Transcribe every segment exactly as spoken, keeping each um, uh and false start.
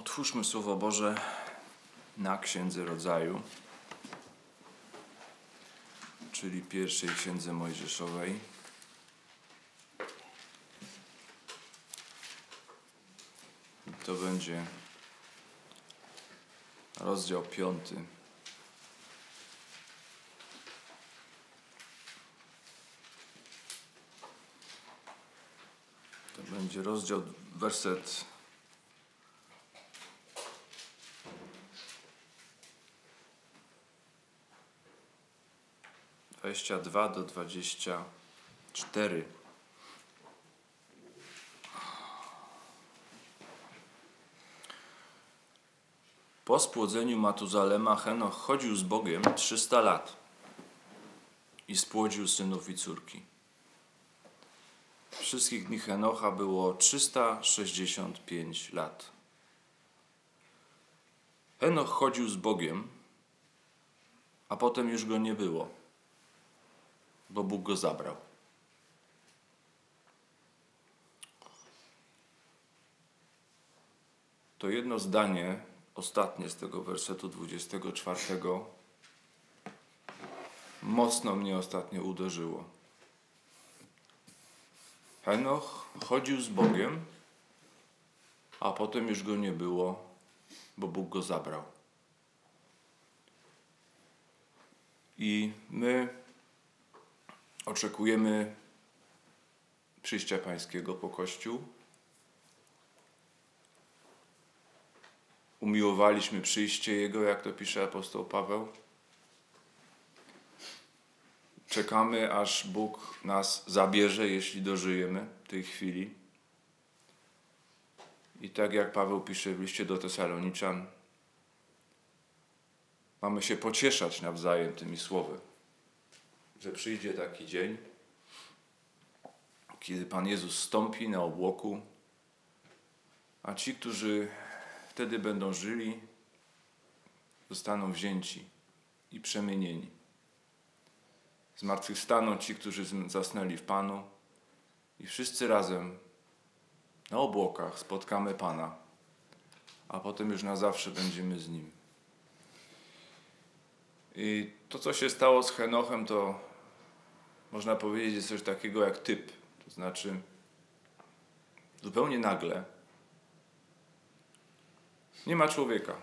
Otwórzmy Słowo Boże na Księdze Rodzaju, czyli pierwszej Księdze Mojżeszowej. To będzie rozdział piąty. To będzie rozdział, werset dwadzieścia dwa do dwudziestego czwartego. Po spłodzeniu Matuzalema Henoch chodził z Bogiem trzysta lat i spłodził synów i córki. Wszystkich dni Henocha było trzysta sześćdziesiąt pięć lat. Henoch chodził z Bogiem, a potem już go nie było, bo Bóg go zabrał. To jedno zdanie, ostatnie z tego wersetu dwudziestego czwartego, mocno mnie ostatnio uderzyło. Henoch chodził z Bogiem, a potem już go nie było, bo Bóg go zabrał. I my oczekujemy przyjścia Pańskiego po Kościół. Umiłowaliśmy przyjście Jego, jak to pisze apostoł Paweł. Czekamy, aż Bóg nas zabierze, jeśli dożyjemy tej chwili. I tak jak Paweł pisze w liście do Tesaloniczan, mamy się pocieszać nawzajem tymi słowy, że przyjdzie taki dzień, kiedy Pan Jezus stąpi na obłoku, a ci, którzy wtedy będą żyli, zostaną wzięci i przemienieni. Zmartwychwstaną ci, którzy zasnęli w Panu, i wszyscy razem na obłokach spotkamy Pana, a potem już na zawsze będziemy z Nim. I to, co się stało z Henochem, to można powiedzieć, jest coś takiego jak typ. To znaczy zupełnie nagle nie ma człowieka.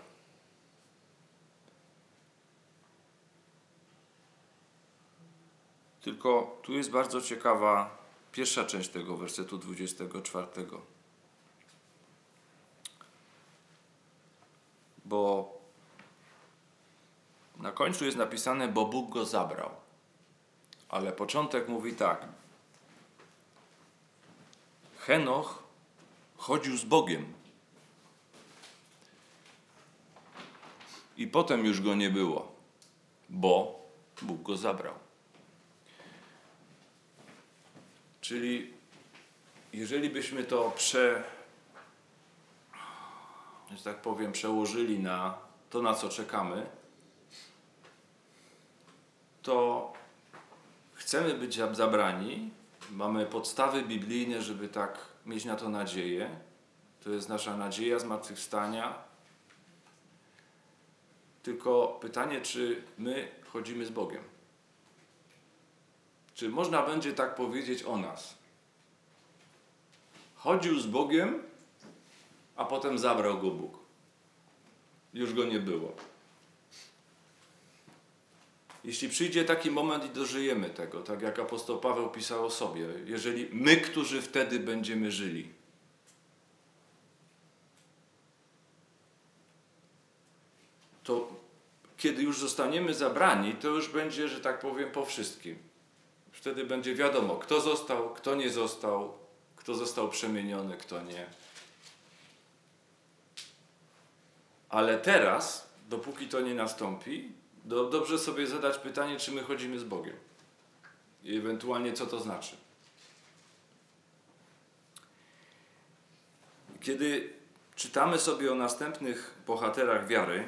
Tylko tu jest bardzo ciekawa pierwsza część tego wersetu dwudziestego czwartego. Bo na końcu jest napisane, bo Bóg go zabrał. Ale początek mówi tak. Henoch chodził z Bogiem. I potem już go nie było, bo Bóg go zabrał. Czyli jeżeli byśmy to prze, że tak powiem, przełożyli na to, na co czekamy, to chcemy być zabrani, mamy podstawy biblijne, żeby tak mieć na to nadzieję. To jest nasza nadzieja zmartwychwstania. Tylko pytanie, czy my chodzimy z Bogiem? Czy można będzie tak powiedzieć o nas? Chodził z Bogiem, a potem zabrał go Bóg. Już go nie było. Jeśli przyjdzie taki moment i dożyjemy tego, tak jak apostoł Paweł pisał o sobie, jeżeli my, którzy wtedy będziemy żyli, to kiedy już zostaniemy zabrani, to już będzie, że tak powiem, po wszystkim. Wtedy będzie wiadomo, kto został, kto nie został, kto został przemieniony, kto nie. Ale teraz, dopóki to nie nastąpi, do, dobrze sobie zadać pytanie, czy my chodzimy z Bogiem. I ewentualnie co to znaczy. Kiedy czytamy sobie o następnych bohaterach wiary,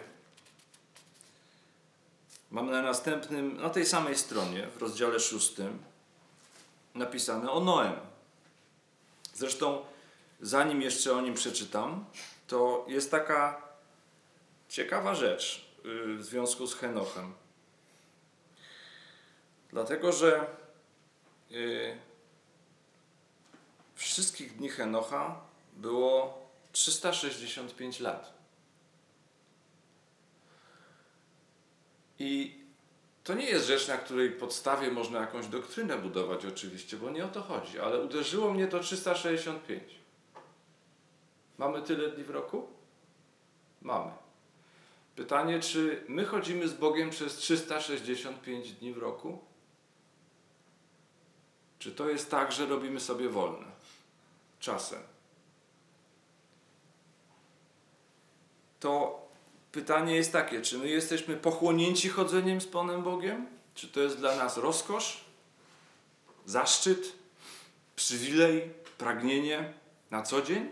mamy na następnym, na tej samej stronie, w rozdziale szóstym, napisane o Noem. Zresztą zanim jeszcze o nim przeczytam, to jest taka ciekawa rzecz w związku z Henochem. Dlatego, że wszystkich dni Henocha było trzysta sześćdziesiąt pięć lat. I to nie jest rzecz, na której podstawie można jakąś doktrynę budować oczywiście, bo nie o to chodzi, ale uderzyło mnie to trzysta sześćdziesiąt pięć. Mamy tyle dni w roku? Mamy. Pytanie, czy my chodzimy z Bogiem przez trzysta sześćdziesiąt pięć dni w roku? Czy to jest tak, że robimy sobie wolne? Czasem. To pytanie jest takie, czy my jesteśmy pochłonięci chodzeniem z Panem Bogiem? Czy to jest dla nas rozkosz, zaszczyt, przywilej, pragnienie na co dzień?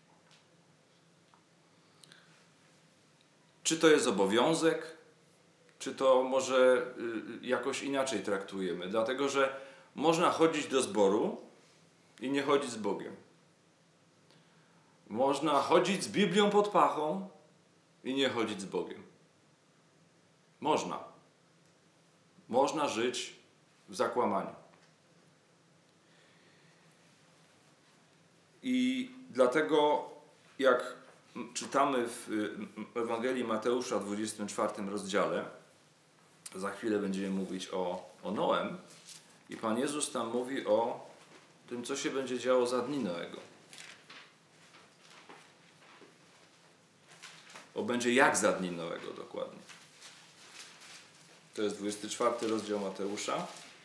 Czy to jest obowiązek? Czy to może jakoś inaczej traktujemy? Dlatego, że można chodzić do zboru i nie chodzić z Bogiem. Można chodzić z Biblią pod pachą i nie chodzić z Bogiem. Można. Można żyć w zakłamaniu. I dlatego, jak czytamy w Ewangelii Mateusza w dwudziestym czwartym rozdziale, za chwilę będziemy mówić o, o Noem, i Pan Jezus tam mówi o tym, co się będzie działo za dni Noego. Bo będzie jak za dni Noego dokładnie. To jest dwudziesty czwarty rozdział Mateusza.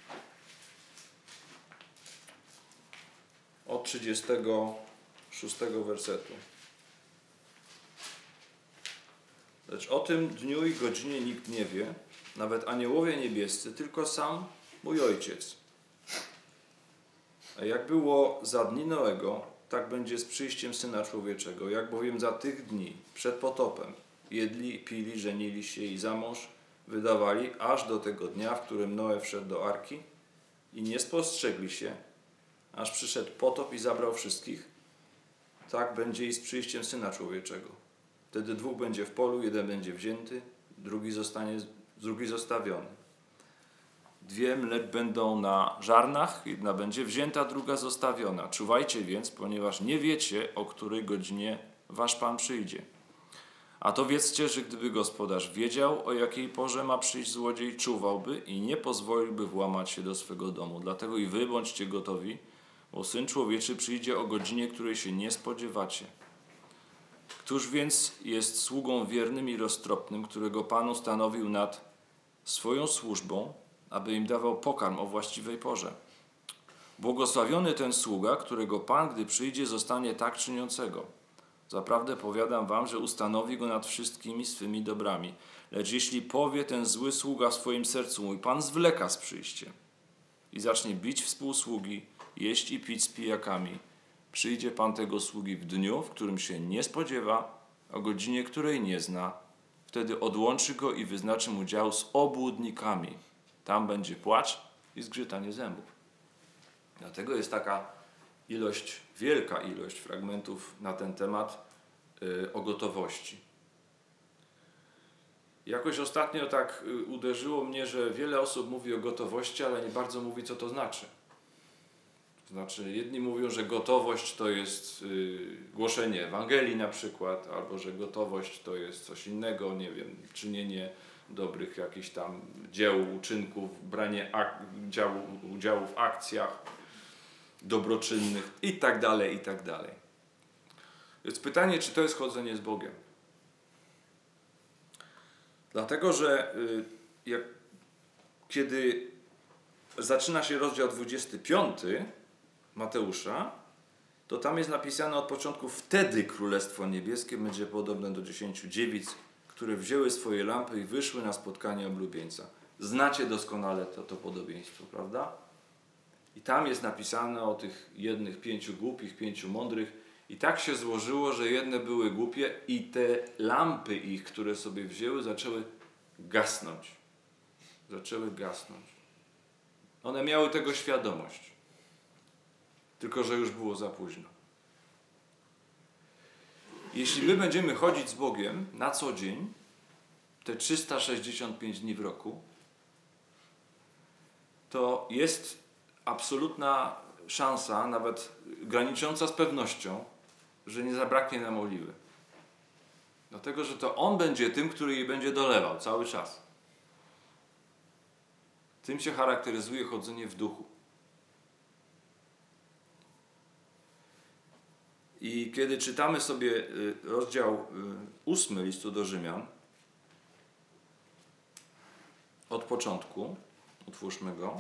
Od trzydziestego szóstego wersetu. Lecz o tym dniu i godzinie nikt nie wie, nawet aniołowie niebiescy, tylko sam mój Ojciec. A jak było za dni Noego, tak będzie z przyjściem Syna Człowieczego. Jak bowiem za tych dni, przed potopem, jedli, pili, żenili się i za mąż wydawali, aż do tego dnia, w którym Noe wszedł do arki i nie spostrzegli się, aż przyszedł potop i zabrał wszystkich, tak będzie i z przyjściem Syna Człowieczego. Wtedy dwóch będzie w polu, jeden będzie wzięty, drugi zostanie, drugi zostawiony. Dwie mleć będą na żarnach, jedna będzie wzięta, druga zostawiona. Czuwajcie więc, ponieważ nie wiecie, o której godzinie wasz Pan przyjdzie. A to wiedzcie, że gdyby gospodarz wiedział, o jakiej porze ma przyjść złodziej, czuwałby i nie pozwoliłby włamać się do swego domu. Dlatego i wy bądźcie gotowi, bo Syn Człowieczy przyjdzie o godzinie, której się nie spodziewacie. Któż więc jest sługą wiernym i roztropnym, którego Pan ustanowił nad swoją służbą, aby im dawał pokarm o właściwej porze? Błogosławiony ten sługa, którego Pan, gdy przyjdzie, zostanie tak czyniącego. Zaprawdę powiadam wam, że ustanowi go nad wszystkimi swymi dobrami. Lecz jeśli powie ten zły sługa w swoim sercu, mój Pan zwleka z przyjściem i zacznie bić współsługi, jeść i pić z pijakami, przyjdzie Pan tego sługi w dniu, w którym się nie spodziewa, o godzinie, której nie zna. Wtedy odłączy go i wyznaczy mu dział z obłudnikami. Tam będzie płacz i zgrzytanie zębów. Dlatego jest taka ilość, wielka ilość fragmentów na ten temat yy, o gotowości. Jakoś ostatnio tak yy, uderzyło mnie, że wiele osób mówi o gotowości, ale nie bardzo mówi, co to znaczy. To znaczy, jedni mówią, że gotowość to jest yy, głoszenie Ewangelii na przykład, albo że gotowość to jest coś innego, nie wiem, czynienie dobrych jakichś tam dzieł, uczynków, branie ak- działu, udziału w akcjach dobroczynnych i tak dalej, i tak dalej. Więc pytanie, czy to jest chodzenie z Bogiem? Dlatego, że yy, jak, kiedy zaczyna się rozdział dwudziesty piąty Mateusza, to tam jest napisane od początku: wtedy Królestwo Niebieskie będzie podobne do dziesięciu dziewic, które wzięły swoje lampy i wyszły na spotkanie oblubieńca. Znacie doskonale to, to podobieństwo, prawda? I tam jest napisane o tych jednych pięciu głupich, pięciu mądrych. I tak się złożyło, że jedne były głupie i te lampy ich, które sobie wzięły, zaczęły gasnąć. Zaczęły gasnąć. One miały tego świadomość. Tylko że już było za późno. jeśli my będziemy chodzić z Bogiem na co dzień, te trzysta sześćdziesiąt pięć dni w roku, to jest absolutna szansa, nawet granicząca z pewnością, że nie zabraknie nam oliwy. Dlatego, że to On będzie tym, który jej będzie dolewał cały czas. Tym się charakteryzuje chodzenie w duchu. I kiedy czytamy sobie rozdział ósmy listu do Rzymian, od początku, otwórzmy go.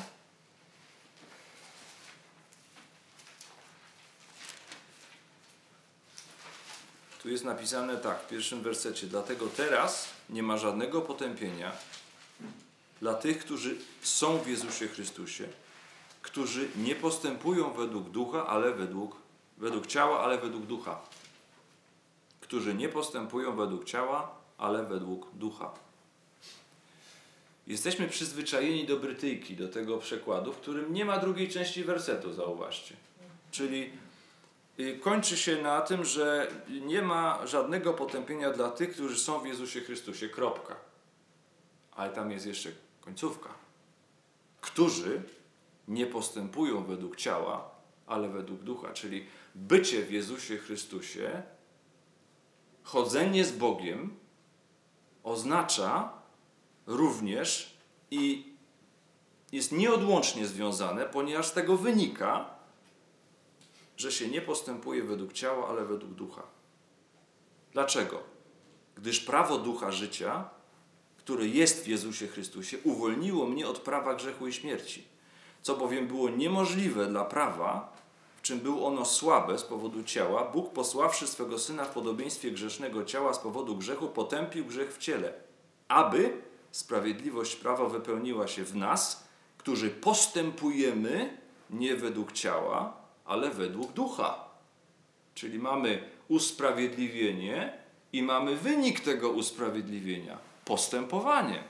Tu jest napisane tak, w pierwszym wersecie. Dlatego teraz nie ma żadnego potępienia dla tych, którzy są w Jezusie Chrystusie, którzy nie postępują według ducha, ale według, według ciała, ale według ducha. Którzy nie postępują według ciała, ale według ducha. Jesteśmy przyzwyczajeni do Brytyjki, do tego przekładu, w którym nie ma drugiej części wersetu, zauważcie. Czyli kończy się na tym, że nie ma żadnego potępienia dla tych, którzy są w Jezusie Chrystusie. Kropka. Ale tam jest jeszcze końcówka. Którzy nie postępują według ciała, ale według ducha. Czyli bycie w Jezusie Chrystusie, chodzenie z Bogiem oznacza również i jest nieodłącznie związane, ponieważ z tego wynika, że się nie postępuje według ciała, ale według ducha. Dlaczego? Gdyż prawo ducha życia, które jest w Jezusie Chrystusie, uwolniło mnie od prawa grzechu i śmierci. Co bowiem było niemożliwe dla prawa, w czym było ono słabe z powodu ciała, Bóg posławszy swego Syna w podobieństwie grzesznego ciała z powodu grzechu, potępił grzech w ciele, aby sprawiedliwość prawa wypełniła się w nas, którzy postępujemy nie według ciała, ale według ducha. Czyli mamy usprawiedliwienie i mamy wynik tego usprawiedliwienia. Postępowanie.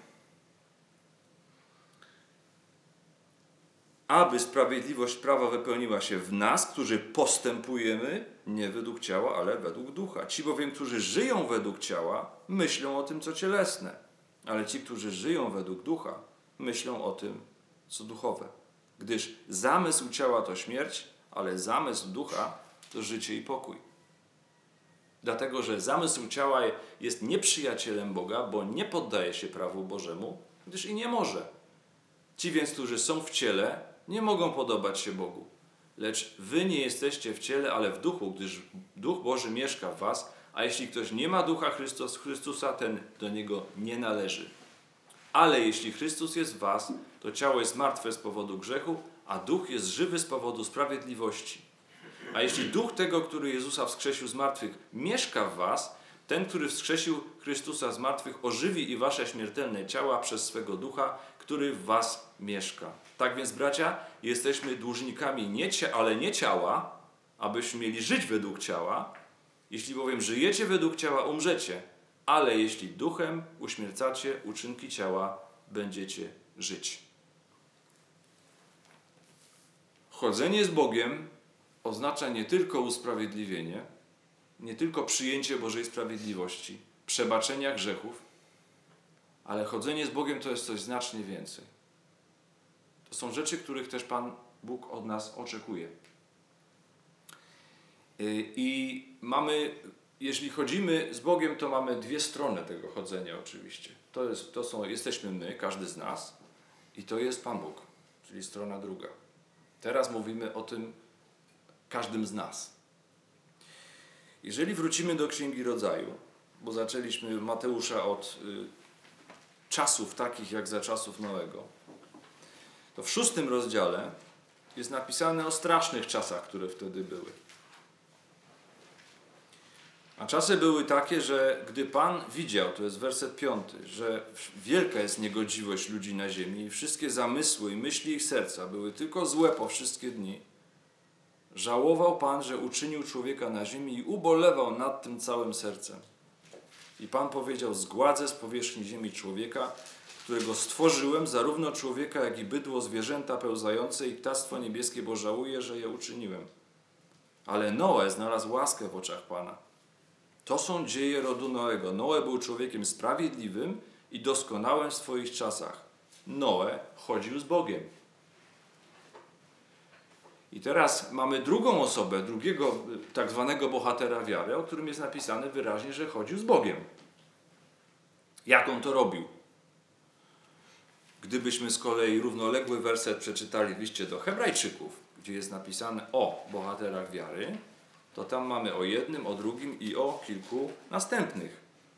Aby sprawiedliwość prawa wypełniła się w nas, którzy postępujemy nie według ciała, ale według ducha. Ci bowiem, którzy żyją według ciała, myślą o tym, co cielesne. Ale ci, którzy żyją według ducha, myślą o tym, co duchowe. Gdyż zamysł ciała to śmierć, ale zamysł ducha to życie i pokój. Dlatego, że zamysł ciała jest nieprzyjacielem Boga, bo nie poddaje się prawu Bożemu, gdyż i nie może. Ci więc, którzy są w ciele, nie mogą podobać się Bogu. Lecz wy nie jesteście w ciele, ale w duchu, gdyż Duch Boży mieszka w was, a jeśli ktoś nie ma Ducha Chrystus, Chrystusa, ten do niego nie należy. Ale jeśli Chrystus jest w was, to ciało jest martwe z powodu grzechu, a duch jest żywy z powodu sprawiedliwości. A jeśli duch tego, który Jezusa wskrzesił z martwych, mieszka w was, ten, który wskrzesił Chrystusa z martwych, ożywi i wasze śmiertelne ciała przez swego ducha, który w was mieszka. Tak więc, bracia, jesteśmy dłużnikami, nie cia- ale nie ciała, abyśmy mieli żyć według ciała. Jeśli bowiem żyjecie według ciała, umrzecie. Ale jeśli duchem uśmiercacie uczynki ciała, będziecie żyć. Chodzenie z Bogiem oznacza nie tylko usprawiedliwienie, nie tylko przyjęcie Bożej sprawiedliwości, przebaczenia grzechów, ale chodzenie z Bogiem to jest coś znacznie więcej. To są rzeczy, których też Pan Bóg od nas oczekuje. I mamy, jeśli chodzimy z Bogiem, to mamy dwie strony tego chodzenia oczywiście. To jest, to są, jesteśmy my, każdy z nas, i to jest Pan Bóg, czyli strona druga. Teraz mówimy o tym każdym z nas. Jeżeli wrócimy do Księgi Rodzaju, bo zaczęliśmy Mateusza od y, czasów takich jak za czasów Noego, to w szóstym rozdziale jest napisane o strasznych czasach, które wtedy były. A czasy były takie, że gdy Pan widział, to jest werset piąty, że wielka jest niegodziwość ludzi na ziemi i wszystkie zamysły i myśli ich serca były tylko złe po wszystkie dni, żałował Pan, że uczynił człowieka na ziemi i ubolewał nad tym całym sercem. I Pan powiedział: zgładzę z powierzchni ziemi człowieka, którego stworzyłem, zarówno człowieka, jak i bydło, zwierzęta pełzające i ptactwo niebieskie, bo żałuję, że je uczyniłem. Ale Noe znalazł łaskę w oczach Pana. To są dzieje rodu Noego. Noe był człowiekiem sprawiedliwym i doskonałym w swoich czasach. Noe chodził z Bogiem. I teraz mamy drugą osobę, drugiego tak zwanego bohatera wiary, o którym jest napisane wyraźnie, że chodził z Bogiem. Jak on to robił? Gdybyśmy z kolei równoległy werset przeczytali w liście do Hebrajczyków, gdzie jest napisane o bohaterach wiary, to tam mamy o jednym, o drugim i o kilku następnych.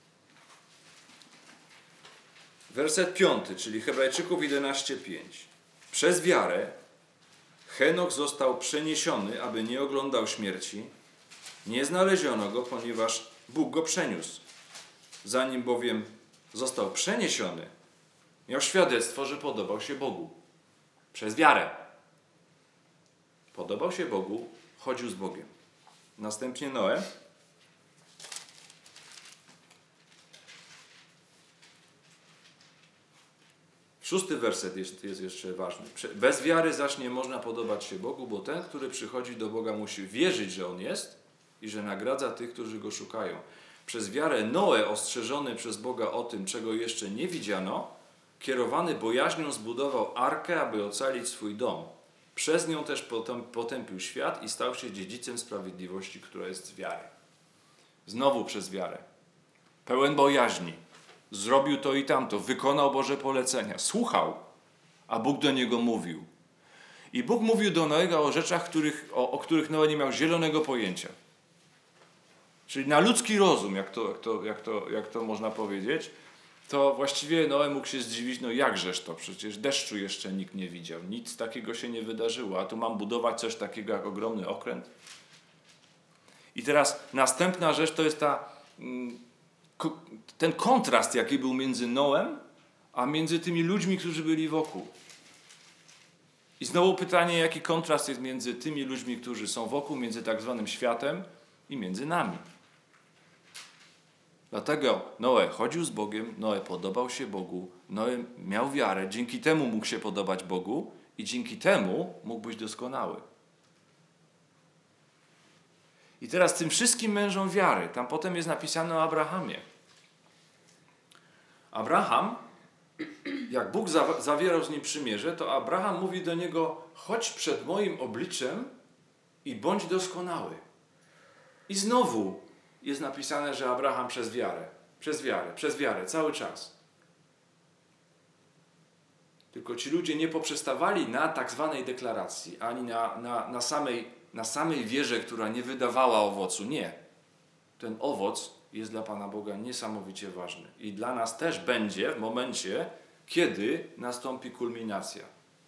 Werset piąty, czyli Hebrajczyków jedenaście pięć. Przez wiarę Henoch został przeniesiony, aby nie oglądał śmierci. Nie znaleziono go, ponieważ Bóg go przeniósł. Zanim bowiem został przeniesiony, miał świadectwo, że podobał się Bogu. Przez wiarę. Podobał się Bogu, chodził z Bogiem. Następnie Noe. Szósty werset jest, jest jeszcze ważny. Bez wiary zaś nie można podobać się Bogu, bo ten, który przychodzi do Boga, musi wierzyć, że On jest i że nagradza tych, którzy Go szukają. Przez wiarę Noe, ostrzeżony przez Boga o tym, czego jeszcze nie widziano, kierowany bojaźnią zbudował arkę, aby ocalić swój dom. Przez nią też potępił świat i stał się dziedzicem sprawiedliwości, która jest z wiary. Znowu przez wiarę. Pełen bojaźni. Zrobił to i tamto. Wykonał Boże polecenia. Słuchał, a Bóg do niego mówił. I Bóg mówił do Noego o rzeczach, których, o, o których Noe nie miał zielonego pojęcia. Czyli na ludzki rozum, jak to, jak to, jak to, jak to można powiedzieć, to właściwie Noe mógł się zdziwić, no jakżeż to, przecież deszczu jeszcze nikt nie widział, nic takiego się nie wydarzyło, a tu mam budować coś takiego jak ogromny okręt. I teraz następna rzecz to jest ta, ten kontrast, jaki był między Noem, a między tymi ludźmi, którzy byli wokół. I znowu pytanie, jaki kontrast jest między tymi ludźmi, którzy są wokół, między tak zwanym światem i między nami. Dlatego Noe chodził z Bogiem, Noe podobał się Bogu, Noe miał wiarę, dzięki temu mógł się podobać Bogu i dzięki temu mógł być doskonały. I teraz tym wszystkim mężom wiary, tam potem jest napisane o Abrahamie. Abraham, jak Bóg zawierał z nim przymierze, to Abraham mówi do niego: chodź przed moim obliczem i bądź doskonały. I znowu jest napisane, że Abraham przez wiarę, przez wiarę, przez wiarę, cały czas. Tylko ci ludzie nie poprzestawali na tak zwanej deklaracji, ani na, na, na, samej, na samej wierze, która nie wydawała owocu. Nie. Ten owoc jest dla Pana Boga niesamowicie ważny. I dla nas też będzie w momencie, kiedy nastąpi kulminacja.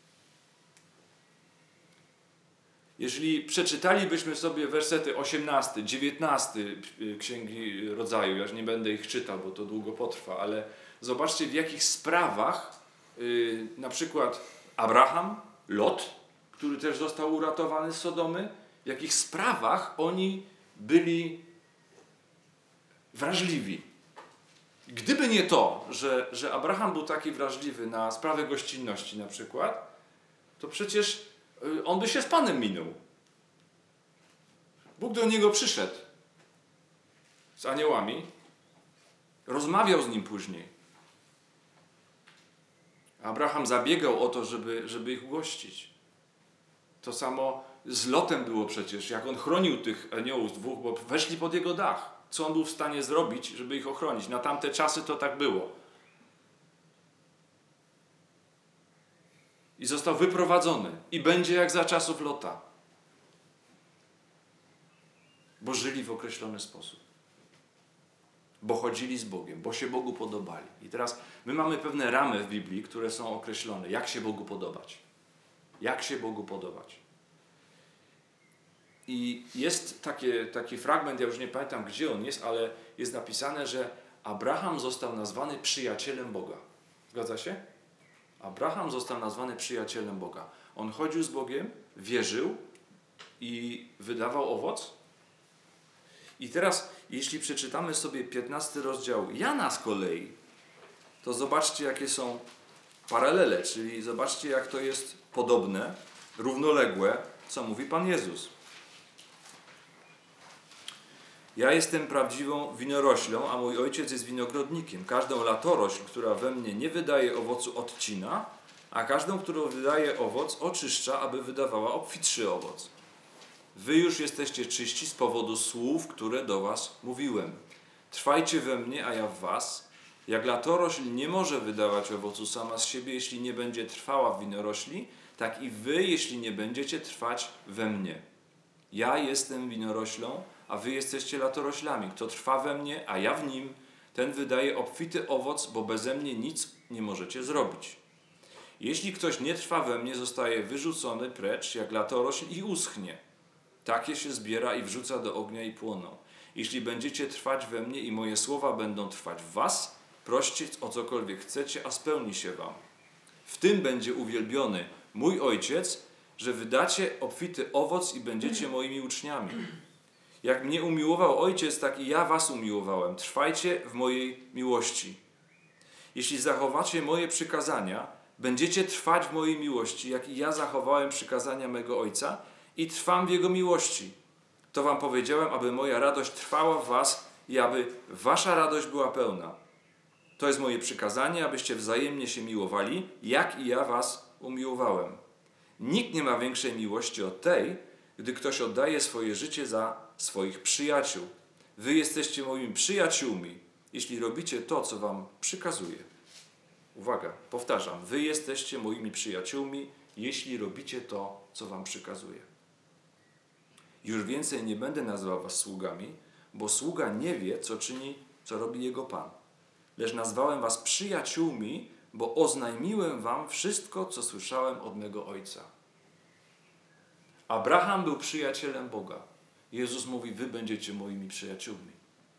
Jeżeli przeczytalibyśmy sobie wersety osiemnasty, dziewiętnasty Księgi Rodzaju, ja już nie będę ich czytał, bo to długo potrwa, ale zobaczcie, w jakich sprawach yy, na przykład Abraham, Lot, który też został uratowany z Sodomy, w jakich sprawach oni byli wrażliwi. Gdyby nie to, że, że Abraham był taki wrażliwy na sprawę gościnności na przykład, to przecież on by się z Panem minął. Bóg do niego przyszedł z aniołami, rozmawiał z nim później. Abraham zabiegał o to, żeby, żeby ich ugościć. To samo z Lotem było przecież, jak on chronił tych aniołów dwóch, bo weszli pod jego dach. Co on był w stanie zrobić, żeby ich ochronić? Na tamte czasy to tak było. I został wyprowadzony. I będzie jak za czasów Lota. Bo żyli w określony sposób. Bo chodzili z Bogiem, bo się Bogu podobali. I teraz my mamy pewne ramy w Biblii, które są określone. Jak się Bogu podobać? Jak się Bogu podobać? I jest takie, taki fragment, ja już nie pamiętam, gdzie on jest, ale jest napisane, że Abraham został nazwany przyjacielem Boga. Zgadza się? Abraham został nazwany przyjacielem Boga. On chodził z Bogiem, wierzył i wydawał owoc. I teraz, jeśli przeczytamy sobie piętnasty rozdział Jana z kolei, to zobaczcie, jakie są paralele, czyli zobaczcie, jak to jest podobne, równoległe, co mówi Pan Jezus. Ja jestem prawdziwą winoroślą, a mój ojciec jest winogrodnikiem. Każdą latorośl, która we mnie nie wydaje owocu, odcina, a każdą, którą wydaje owoc, oczyszcza, aby wydawała obfitszy owoc. Wy już jesteście czyści z powodu słów, które do was mówiłem. Trwajcie we mnie, a ja w was. Jak latorośl nie może wydawać owocu sama z siebie, jeśli nie będzie trwała w winorośli, tak i wy, jeśli nie będziecie trwać we mnie. Ja jestem winoroślą, a wy jesteście latoroślami. Kto trwa we mnie, a ja w nim, ten wydaje obfity owoc, bo beze mnie nic nie możecie zrobić. Jeśli ktoś nie trwa we mnie, zostaje wyrzucony precz, jak latorośl i uschnie. Takie się zbiera i wrzuca do ognia i płoną. Jeśli będziecie trwać we mnie i moje słowa będą trwać w was, proście o cokolwiek chcecie, a spełni się wam. W tym będzie uwielbiony mój Ojciec, że wydacie obfity owoc i będziecie moimi uczniami. Jak mnie umiłował Ojciec, tak i ja was umiłowałem. Trwajcie w mojej miłości. Jeśli zachowacie moje przykazania, będziecie trwać w mojej miłości, jak i ja zachowałem przykazania mego Ojca i trwam w Jego miłości. To wam powiedziałem, aby moja radość trwała w was i aby wasza radość była pełna. To jest moje przykazanie, abyście wzajemnie się miłowali, jak i ja was umiłowałem. Nikt nie ma większej miłości od tej, gdy ktoś oddaje swoje życie za swoich przyjaciół. Wy jesteście moimi przyjaciółmi, jeśli robicie to, co wam przykazuję. Uwaga, powtarzam. Wy jesteście moimi przyjaciółmi, jeśli robicie to, co wam przykazuję. Już więcej nie będę nazywał was sługami, bo sługa nie wie, co czyni, co robi jego Pan. Lecz nazwałem was przyjaciółmi, bo oznajmiłem wam wszystko, co słyszałem od mego Ojca. Abraham był przyjacielem Boga. Jezus mówi, wy będziecie moimi przyjaciółmi.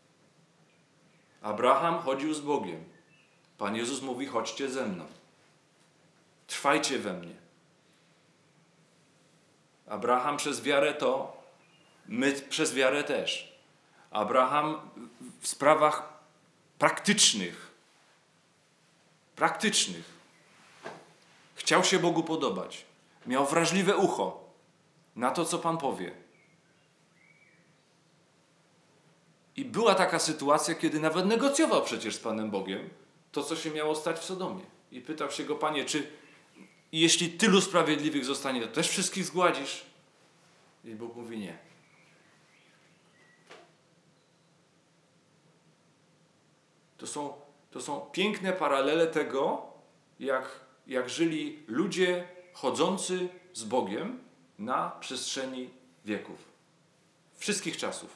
Abraham chodził z Bogiem. Pan Jezus mówi, chodźcie ze mną. Trwajcie we mnie. Abraham przez wiarę to, my przez wiarę też. Abraham w sprawach praktycznych, praktycznych chciał się Bogu podobać. Miał wrażliwe ucho na to, co Pan powie. I była taka sytuacja, kiedy nawet negocjował przecież z Panem Bogiem to, co się miało stać w Sodomie. I pytał się go, Panie, czy jeśli tylu sprawiedliwych zostanie, to też wszystkich zgładzisz? I Bóg mówi nie. To są, to są piękne paralele tego, jak, jak żyli ludzie chodzący z Bogiem na przestrzeni wieków. Wszystkich czasów.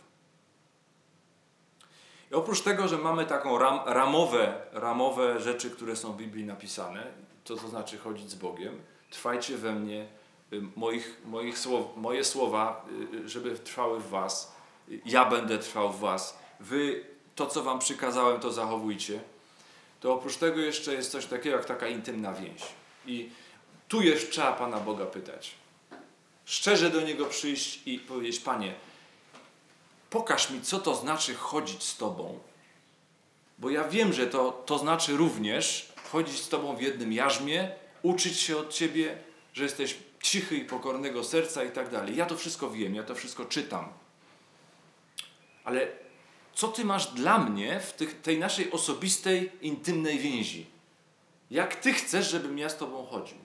I oprócz tego, że mamy taką ram, ramowe, ramowe rzeczy, które są w Biblii napisane, to to znaczy chodzić z Bogiem, trwajcie we mnie, moich, moich słow, moje słowa, żeby trwały w was, ja będę trwał w was, wy to, co wam przykazałem, to zachowujcie, to oprócz tego jeszcze jest coś takiego jak taka intymna więź. I tu jeszcze trzeba Pana Boga pytać. Szczerze do Niego przyjść i powiedzieć, Panie, pokaż mi, co to znaczy chodzić z Tobą, bo ja wiem, że to, to znaczy również chodzić z Tobą w jednym jarzmie, uczyć się od Ciebie, że jesteś cichy i pokornego serca i tak dalej. Ja to wszystko wiem, ja to wszystko czytam. Ale co Ty masz dla mnie w tych, tej naszej osobistej, intymnej więzi? Jak Ty chcesz, żebym ja z Tobą chodził?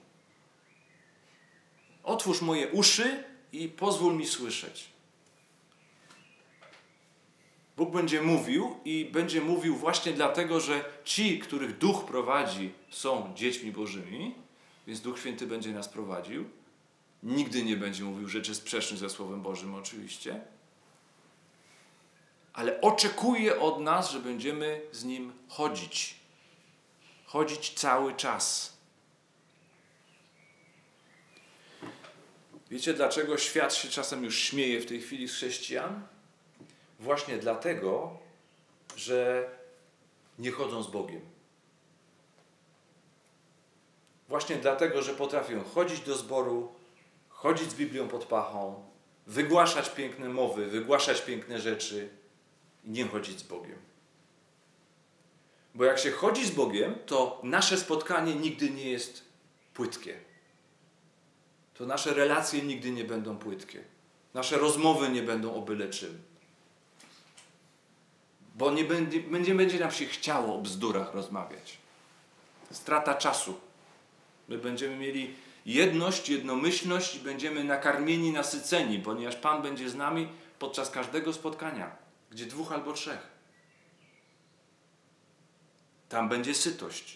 Otwórz moje uszy i pozwól mi słyszeć. Bóg będzie mówił i będzie mówił właśnie dlatego, że ci, których Duch prowadzi, są dziećmi Bożymi, więc Duch Święty będzie nas prowadził. Nigdy nie będzie mówił rzeczy sprzecznych ze Słowem Bożym oczywiście. Ale oczekuje od nas, że będziemy z Nim chodzić. Chodzić cały czas. Wiecie, dlaczego świat się czasem już śmieje w tej chwili z chrześcijan? Właśnie dlatego, że nie chodzą z Bogiem. Właśnie dlatego, że potrafią chodzić do zboru, chodzić z Biblią pod pachą, wygłaszać piękne mowy, wygłaszać piękne rzeczy i nie chodzić z Bogiem. Bo jak się chodzi z Bogiem, to nasze spotkanie nigdy nie jest płytkie. To nasze relacje nigdy nie będą płytkie. Nasze rozmowy nie będą o byle czym. Bo nie będzie, nie będzie nam się chciało o bzdurach rozmawiać. Strata czasu. My będziemy mieli jedność, jednomyślność i będziemy nakarmieni, nasyceni, ponieważ Pan będzie z nami podczas każdego spotkania, gdzie dwóch albo trzech. Tam będzie sytość.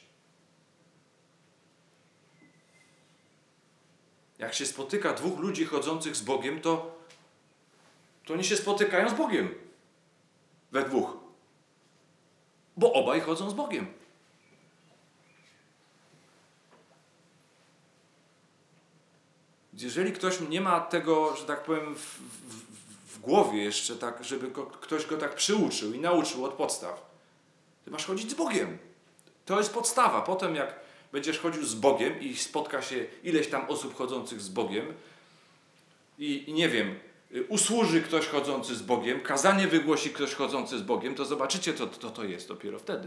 Jak się spotyka dwóch ludzi chodzących z Bogiem, to, to oni się spotykają z Bogiem. We dwóch. Bo obaj chodzą z Bogiem. Jeżeli ktoś nie ma tego, że tak powiem, w, w, w głowie jeszcze, tak, żeby go, ktoś go tak przyuczył i nauczył od podstaw, ty masz chodzić z Bogiem. To jest podstawa. Potem jak będziesz chodził z Bogiem i spotka się ileś tam osób chodzących z Bogiem i, i nie wiem, usłuży ktoś chodzący z Bogiem, kazanie wygłosi ktoś chodzący z Bogiem, to zobaczycie, co to, to jest dopiero wtedy.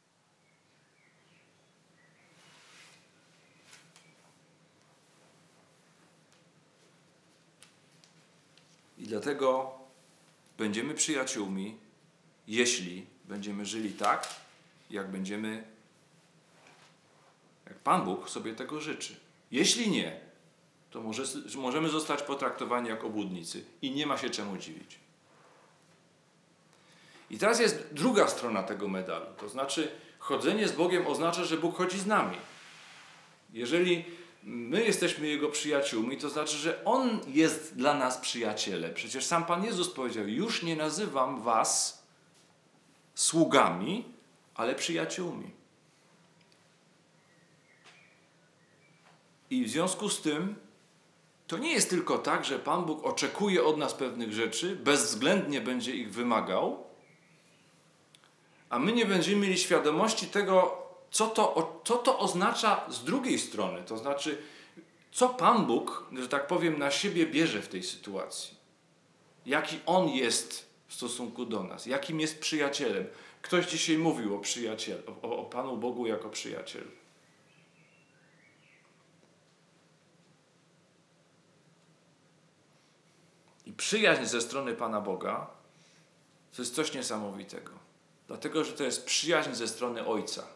I dlatego będziemy przyjaciółmi, jeśli będziemy żyli tak, jak będziemy, jak Pan Bóg sobie tego życzy. Jeśli nie, to może, możemy zostać potraktowani jak obłudnicy i nie ma się czemu dziwić. I teraz jest druga strona tego medalu, to znaczy chodzenie z Bogiem oznacza, że Bóg chodzi z nami. Jeżeli my jesteśmy Jego przyjaciółmi, to znaczy, że On jest dla nas przyjacielem. Przecież sam Pan Jezus powiedział, już nie nazywam was sługami, ale przyjaciółmi. I w związku z tym to nie jest tylko tak, że Pan Bóg oczekuje od nas pewnych rzeczy, bezwzględnie będzie ich wymagał, a my nie będziemy mieli świadomości tego, co to, co to oznacza z drugiej strony. To znaczy, co Pan Bóg, że tak powiem, na siebie bierze w tej sytuacji. Jaki On jest w stosunku do nas. Jakim jest przyjacielem. Ktoś dzisiaj mówił o przyjacielu, o, o Panu Bogu jako przyjacielu. I przyjaźń ze strony Pana Boga to jest coś niesamowitego. Dlatego, że to jest przyjaźń ze strony Ojca.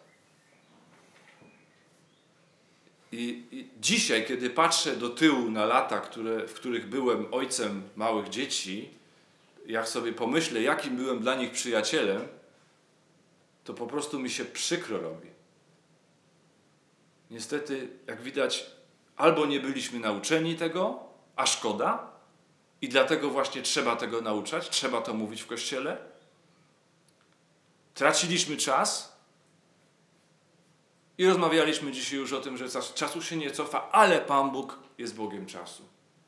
I, I dzisiaj, kiedy patrzę do tyłu na lata, które, w których byłem ojcem małych dzieci, jak sobie pomyślę, jakim byłem dla nich przyjacielem, to po prostu mi się przykro robi. Niestety, jak widać, albo nie byliśmy nauczeni tego, a szkoda, i dlatego właśnie trzeba tego nauczać, trzeba to mówić w Kościele. Traciliśmy czas i rozmawialiśmy dzisiaj już o tym, że czasu się nie cofa, ale Pan Bóg jest Bogiem czasu.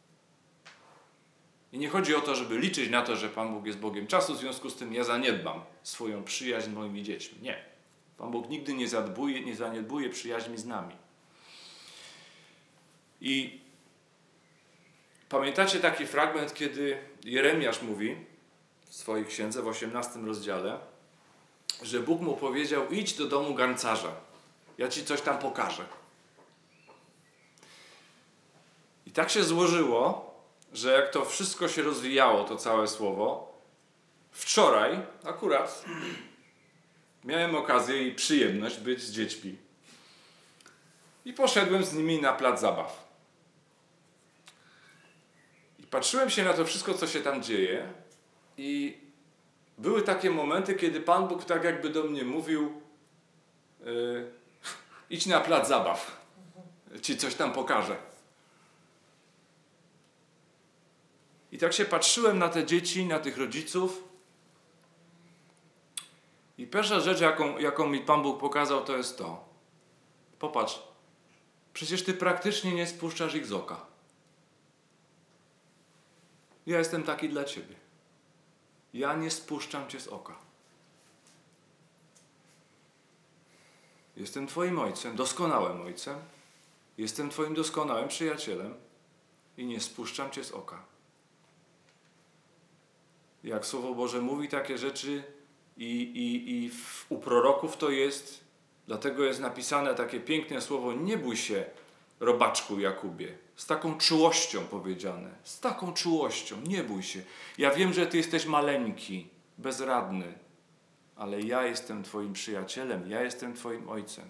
I nie chodzi o to, żeby liczyć na to, że Pan Bóg jest Bogiem czasu, w związku z tym ja zaniedbam swoją przyjaźń z moimi dziećmi. Nie. Pan Bóg nigdy nie zadbuje, nie zaniedbuje przyjaźni z nami. I pamiętacie taki fragment, kiedy Jeremiasz mówi w swojej księdze w osiemnastym rozdziale, że Bóg mu powiedział, idź do domu garncarza, ja ci coś tam pokażę. I tak się złożyło, że jak to wszystko się rozwijało, to całe słowo, wczoraj akurat miałem okazję i przyjemność być z dziećmi. I poszedłem z nimi na plac zabaw. I patrzyłem się na to wszystko, co się tam dzieje, i były takie momenty, kiedy Pan Bóg tak jakby do mnie mówił, yy, idź na plac zabaw, ci coś tam pokażę. I tak się patrzyłem na te dzieci, na tych rodziców, i pierwsza rzecz, jaką, jaką mi Pan Bóg pokazał, to jest to. Popatrz, przecież ty praktycznie nie spuszczasz ich z oka. Ja jestem taki dla ciebie. Ja nie spuszczam cię z oka. Jestem twoim ojcem, doskonałym ojcem. Jestem twoim doskonałym przyjacielem i nie spuszczam cię z oka. Jak Słowo Boże mówi takie rzeczy i, i, i w, u proroków to jest, dlatego jest napisane takie piękne słowo, nie bój się, robaczku Jakubie. Z taką czułością powiedziane. Z taką czułością. Nie bój się. Ja wiem, że ty jesteś maleńki, bezradny. ale ja jestem twoim przyjacielem, ja jestem twoim ojcem.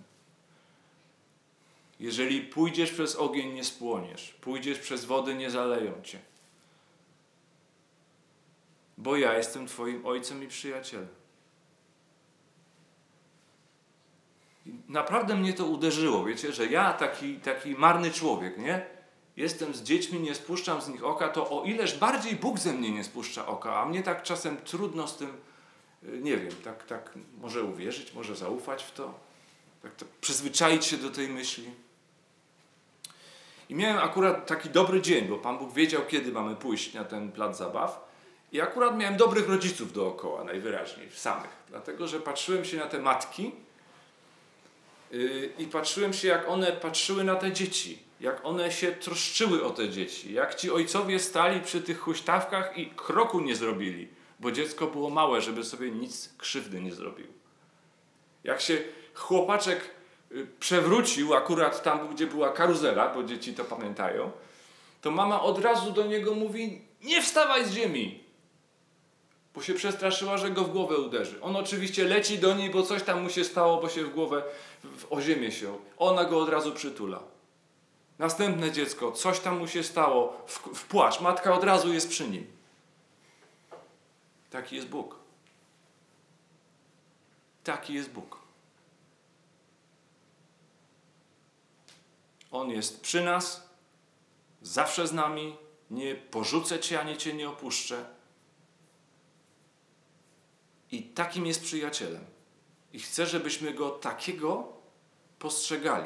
Jeżeli pójdziesz przez ogień, nie spłoniesz. Pójdziesz przez wody, nie zaleją cię. Bo ja jestem twoim ojcem i przyjacielem. I naprawdę mnie to uderzyło, wiecie, że ja, taki, taki marny człowiek, nie? Jestem z dziećmi, nie spuszczam z nich oka, to o ileż bardziej Bóg ze mnie nie spuszcza oka, a mnie tak czasem trudno z tym, nie wiem, tak, tak może uwierzyć, może zaufać w to, tak, tak przyzwyczaić się do tej myśli. I miałem akurat taki dobry dzień, bo Pan Bóg wiedział, kiedy mamy pójść na ten plac zabaw. I akurat miałem dobrych rodziców dookoła, najwyraźniej, samych. Dlatego, że patrzyłem się na te matki yy, i patrzyłem się, jak one patrzyły na te dzieci. Jak one się troszczyły o te dzieci. Jak ci ojcowie stali przy tych huśtawkach i kroku nie zrobili, bo dziecko było małe, żeby sobie nic krzywdy nie zrobił. Jak się chłopaczek przewrócił akurat tam, gdzie była karuzela, bo dzieci to pamiętają, to mama od razu do niego mówi: nie wstawaj z ziemi, bo się przestraszyła, że go w głowę uderzy. On oczywiście leci do niej, bo coś tam mu się stało, bo się w głowę, w, o ziemię się. Ona go od razu przytula. Następne dziecko, coś tam mu się stało, w, w płacz. Matka od razu jest przy nim. Taki jest Bóg. Taki jest Bóg. On jest przy nas, zawsze z nami, nie porzucę cię, ani cię nie opuszczę. I takim jest przyjacielem. I chcę, żebyśmy go takiego postrzegali.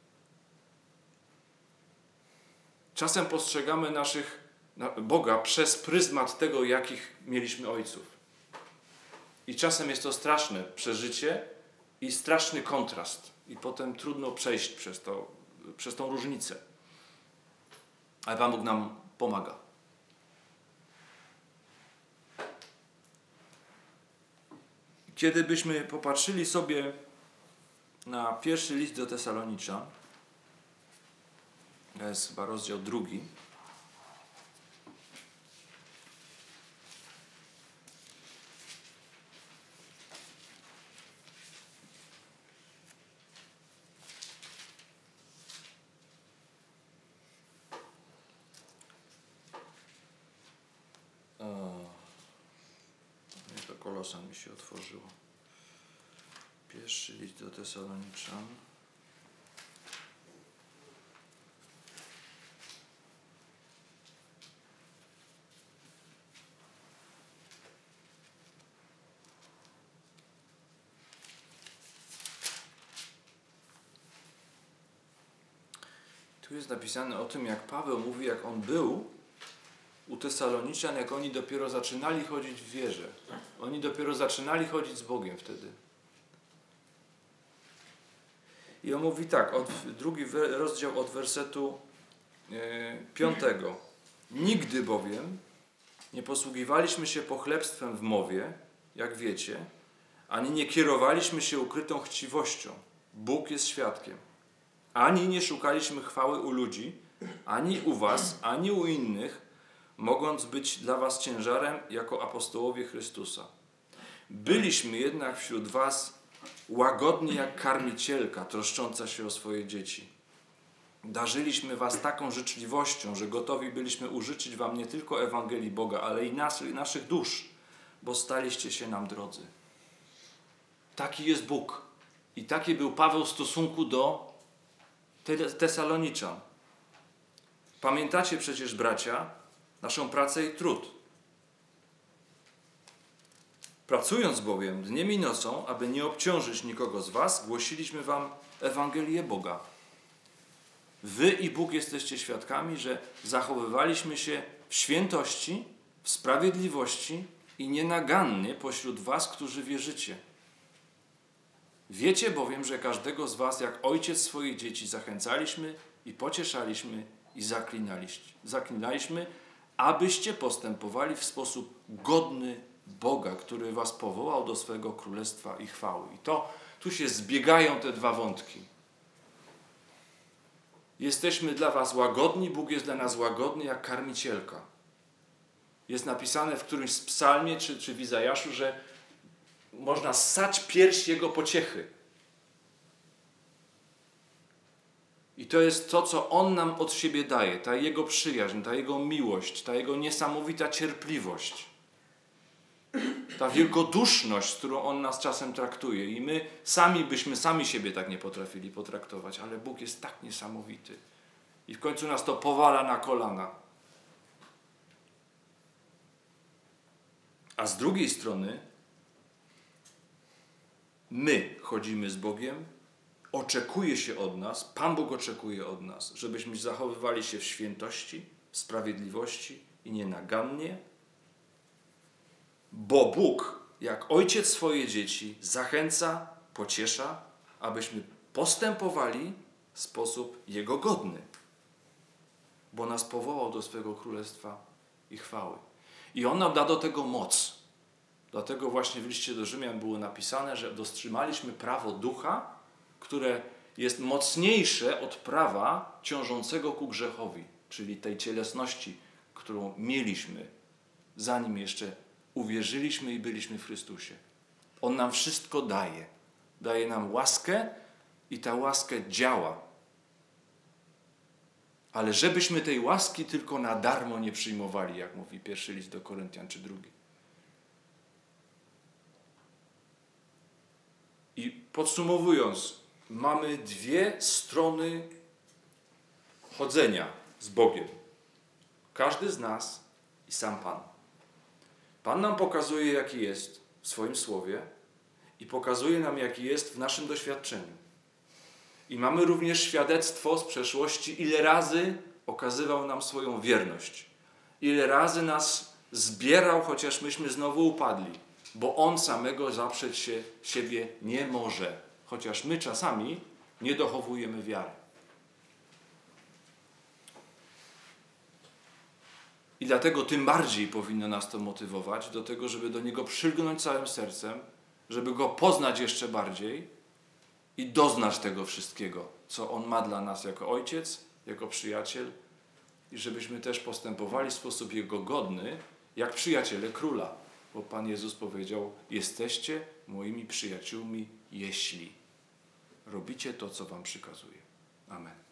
Czasem postrzegamy naszych Boga przez pryzmat tego, jakich mieliśmy ojców. I czasem jest to straszne przeżycie i straszny kontrast. I potem trudno przejść przez to, przez tą różnicę. Ale Pan Bóg nam pomaga. Kiedy byśmy popatrzyli sobie na pierwszy list do Tesaloniczan, to jest chyba rozdział drugi, to Kolosan mi się otworzyło. Pierwszy list do Tesaloniczan. Tu jest napisane o tym, jak Paweł mówi, jak on był u Tesaloniczan, jak oni dopiero zaczynali chodzić w wierze. Oni dopiero zaczynali chodzić z Bogiem wtedy. I on mówi tak, od, drugi rozdział od wersetu e, piątego. Nigdy bowiem nie posługiwaliśmy się pochlebstwem w mowie, jak wiecie, ani nie kierowaliśmy się ukrytą chciwością. Bóg jest świadkiem. Ani nie szukaliśmy chwały u ludzi, ani u was, ani u innych, mogąc być dla was ciężarem jako apostołowie Chrystusa. Byliśmy jednak wśród was łagodni jak karmicielka troszcząca się o swoje dzieci. Darzyliśmy was taką życzliwością, że gotowi byliśmy użyczyć wam nie tylko Ewangelii Boga, ale i naszych, naszych dusz, bo staliście się nam drodzy. Taki jest Bóg. I taki był Paweł w stosunku do Tesaloniczan. Pamiętacie przecież, bracia, naszą pracę i trud. Pracując bowiem dniem i nocą, aby nie obciążyć nikogo z was, głosiliśmy wam Ewangelię Boga. Wy i Bóg jesteście świadkami, że zachowywaliśmy się w świętości, w sprawiedliwości i nienagannie pośród was, którzy wierzycie. Wiecie bowiem, że każdego z was, jak ojciec swoich dzieci, zachęcaliśmy i pocieszaliśmy i zaklinaliśmy, zaklinaliśmy, abyście postępowali w sposób godny Boga, który was powołał do swego królestwa i chwały. I to, tu się zbiegają te dwa wątki. Jesteśmy dla was łagodni, Bóg jest dla nas łagodny jak karmicielka. Jest napisane w którymś z psalmie czy, czy w Izajaszu, że można ssać pierś Jego pociechy. I to jest to, co On nam od siebie daje, ta Jego przyjaźń, ta Jego miłość, ta Jego niesamowita cierpliwość, ta wielkoduszność, z którą On nas czasem traktuje. I my sami byśmy sami siebie tak nie potrafili potraktować, ale Bóg jest tak niesamowity. I w końcu nas to powala na kolana. A z drugiej strony my chodzimy z Bogiem, oczekuje się od nas, Pan Bóg oczekuje od nas, żebyśmy zachowywali się w świętości, w sprawiedliwości i nienagannie, bo Bóg, jak ojciec swoje dzieci, zachęca, pociesza, abyśmy postępowali w sposób Jego godny, bo nas powołał do swego królestwa i chwały. I On nam da do tego moc. Dlatego właśnie w liście do Rzymian było napisane, że dostrzymaliśmy prawo ducha, które jest mocniejsze od prawa ciążącego ku grzechowi, czyli tej cielesności, którą mieliśmy, zanim jeszcze uwierzyliśmy i byliśmy w Chrystusie. On nam wszystko daje. Daje nam łaskę i ta łaska działa. Ale żebyśmy tej łaski tylko na darmo nie przyjmowali, jak mówi pierwszy list do Koryntian czy drugi. I podsumowując, mamy dwie strony chodzenia z Bogiem. Każdy z nas i sam Pan. Pan nam pokazuje, jaki jest w swoim słowie i pokazuje nam, jaki jest w naszym doświadczeniu. I mamy również świadectwo z przeszłości, ile razy okazywał nam swoją wierność. Ile razy nas zbierał, chociaż myśmy znowu upadli. Bo On samego zaprzeć się siebie nie może. Chociaż my czasami nie dochowujemy wiary. I dlatego tym bardziej powinno nas to motywować do tego, żeby do Niego przylgnąć całym sercem, żeby Go poznać jeszcze bardziej i doznać tego wszystkiego, co On ma dla nas jako Ojciec, jako przyjaciel i żebyśmy też postępowali w sposób Jego godny, jak przyjaciele Króla. Bo Pan Jezus powiedział, jesteście moimi przyjaciółmi, jeśli robicie to, co wam przykazuje. Amen.